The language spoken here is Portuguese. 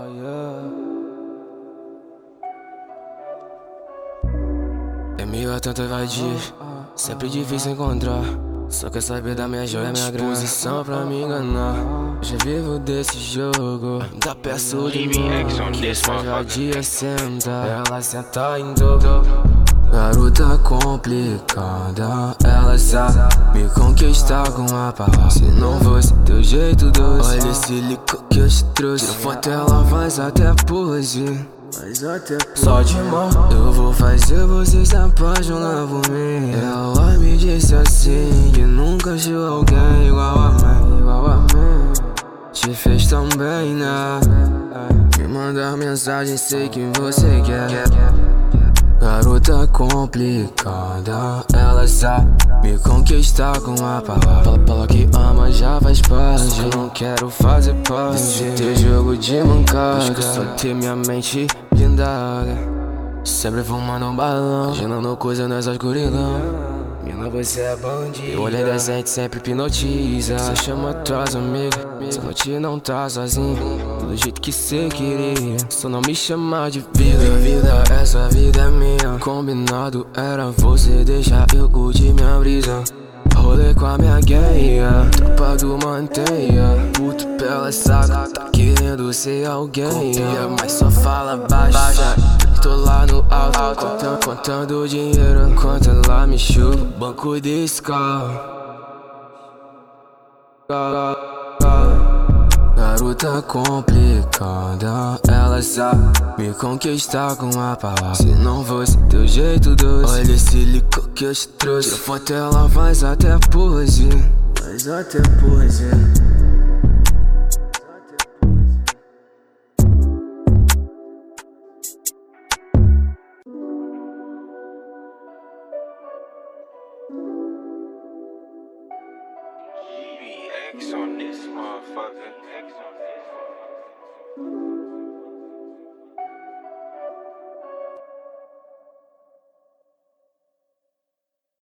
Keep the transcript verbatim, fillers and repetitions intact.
É meio a tanta vadia, sempre difícil encontrar. Só quer saber da minha joia, minha disposição pra me enganar. Já vivo desse jogo, ainda peço de novo que essa vadia senta, ela senta em dobro. Garota complicada, ela sabe me conquistar com a palavra. Se não fosse teu jeito doce, olha esse licor que eu te trouxe. Tira foto, ela faz até pose. Mas até só de mão eu vou fazer você se apaixonar por mim. Ela me disse assim que nunca achou alguém igual a mim, igual a mim. Te fez tão bem, né? Me mandar mensagem, sei que você quer. Garota complicada, ela sabe me conquistar com a palavra. Fala, fala que ama, já faz parte. Eu não quero fazer parte desse teu jogo de mancada. Busco só ter minha mente blindada, sempre fumando um balão, imaginando coisa nessa escuridão. Mina, você é bandida. Meu olho é decente, sempre hipnotiza. Você chama tuas amigas, essa noite não tá sozinha, do jeito que cê queria. Só não me chama de vida, vida, essa vida é minha. Combinado era você deixar eu curtir minha brisa. Rolê com a minha guerra, tropa do manteia. Puto pela saca, tá querendo ser alguém, mas só fala baixo. Tô lá no alto, contando, contando dinheiro enquanto ela me chupa banco desse carro. Garota complicada, ela sabe me conquistar com a palavra. Se não fosse teu jeito doce, olha esse licor que eu te trouxe. Tira foto, ela faz até pose. Faz até pose. X on this motherfucker. X on this.